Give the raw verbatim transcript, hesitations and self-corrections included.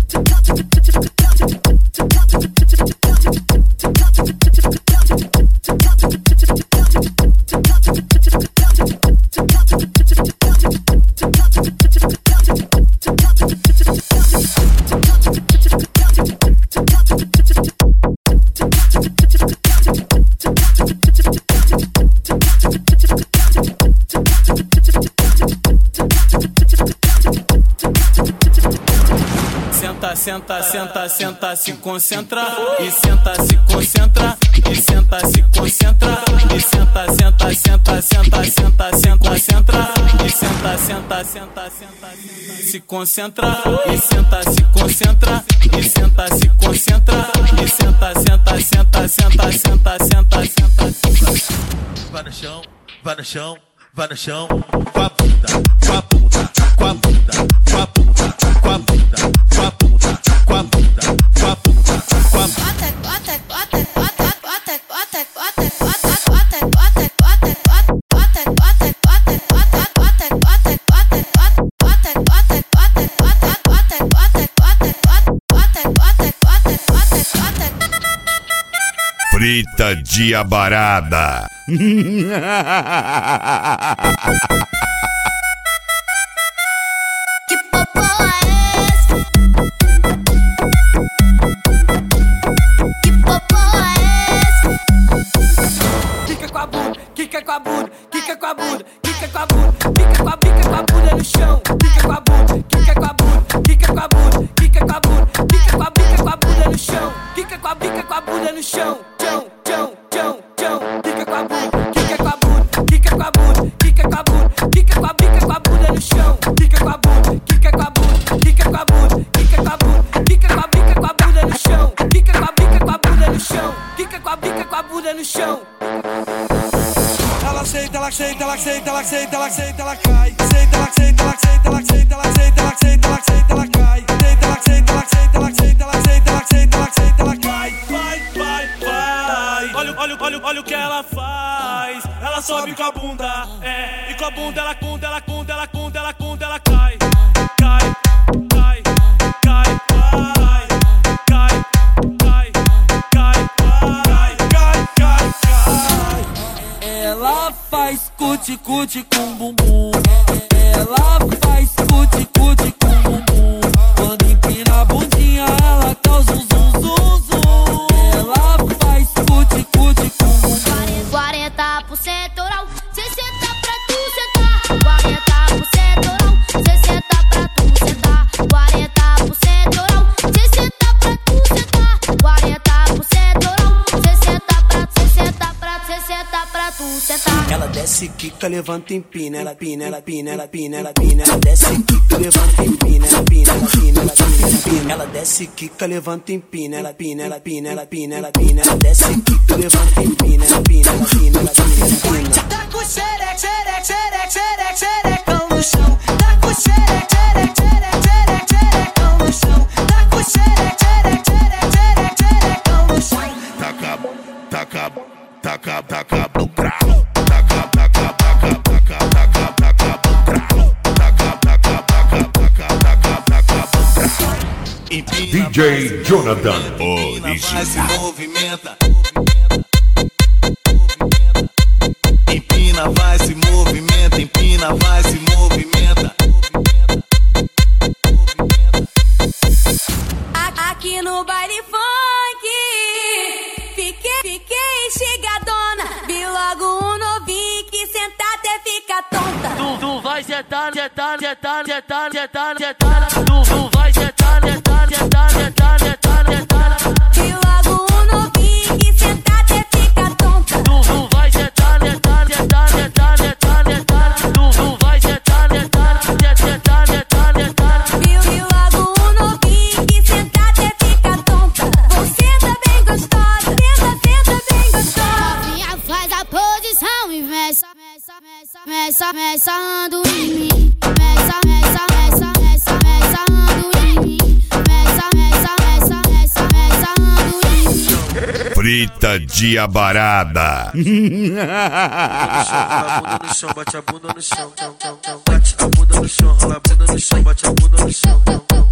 Senta, senta, senta, se concentra e senta, se concentra e senta, se concentra e senta, senta, senta, senta, senta, se concentra e senta, senta, senta, senta, se concentra e senta, se concentra e senta, se concentra e senta, senta, senta, senta, senta, senta, senta. Vai no chão, vai no chão, vai no chão, com a bunda, com a bunda, com a bunda, com a bunda, com a bunda, com a bunda, com a bunda, com a bunda, com a bunda. Frita diabarada. Que popô é esse? Que popô é esse? Quica com a bunda, quica com a bunda, quica com a bunda, quica com a bunda, quica com a bica com a bunda no chão. Quica com a bunda, quica com a bunda, quica com a bunda, quica com a bunda, quica com a bica com a bunda no chão. Quica com a bica com a bunda no chão. Chão, chão, chão, chão. Quica com a bunda, quica com a bunda, quica com a bunda, quica com a bunda, quica com a bica com a bunda no chão. Quica com a bunda, quica com a bunda, quica com a bunda, quica com a bunda, quica com a bica com a bunda no chão. Quica com a bica com a bunda no chão. Quica com a bica com a bunda no chão. Ela senta, ela senta, ela senta, ela senta, ela senta, ela cai. Senta, ela senta, ela senta, ela senta, ela senta, ela senta, ela senta, ela cai. Senta, ela senta, ela senta, ela senta, ela senta, ela senta, ela senta, ela cai. Vai, vai, vai. Olha, olha, olha, olha o que ela faz. Ela sobe com a bunda, é. E com a bunda ela cunda, ela cunda, ela cunda, ela cunda, ela cai. Cai, cai, cai, cai, cai, cai, cai, cai, cai, cai, cai. Ela faz cuti-cuti com bumbum. Ela faz cuti-cuti com bumbum. Quando empina a bundinha, ela causa um zum, zum, zum. Ela faz cuti-cuti com bumbum. quarenta por cento oral, sessenta pra tu sentar. quarenta por cento oral, sessenta pra tu sentar. quarenta por cento oral, sessenta pra tu sentar. quarenta por cento oral, sessenta pra sessenta pra sessenta pra tu sentar. Ela desce, quica, levanta, empina. Ela pina, ela pina, ela pina, ela pina. Ela desce, quica, levanta, empina. Ela pina, ela pina, ela pina, ela pina. Ela desce, quica, levanta, empina. Ela pina, ela pina, ela pina, ela pina. Ela desce, quica, levanta, empina. Ela pina, ela pina, ela pina, ela pina. Tá com xereca, xereca, xereca, xereca, xerecão no chão. Tá com xereca, xereca, xereca, xereca, xerecão no chão. Tá com xereca, xereca, xereca, xereca, xerecão no chão. Taca, taca, taca, taca no cravo. Taca, taca, taca, taca, taca, taca no cravo. Taca, taca, taca, taca, taca, taca no cravo. D J Jonathan Vai, se movimenta. Empina, vai, se movimenta. Empina, vai, se movimenta. Aqui no baile funk, fiquei, fiquei chegadona. Vi logo um novinho que senta até fica tonta. Tu, tu vai sentar, sentar, sentar, sentar, sentar, sentar. Tu, tu vai sentar, sentar, sentar, sentar, sentar, sentar. Vi logo um novinho que senta até fica tonta. Tu, tu vai sentar, sentar, sentar, sentar, sentar, sentar. Tu, tu vai sentar, sentar, sentar, sentar, sentar. Vi, vi logo um novinho que senta até fica tonta. Você tá bem gostosa, senta, senta bem gostosa. Novinha faz a posição e meça, meça, meça, meça, meçando em mim. Meça, meça, meça, meça, meçando em mim. Meça, meça, meça, meça, meçando em mim. Frita diabarada. Bate a bunda no chão, bate a bunda no chão, bate a bunda no chão, rola a bunda no chão, bate a bunda no chão.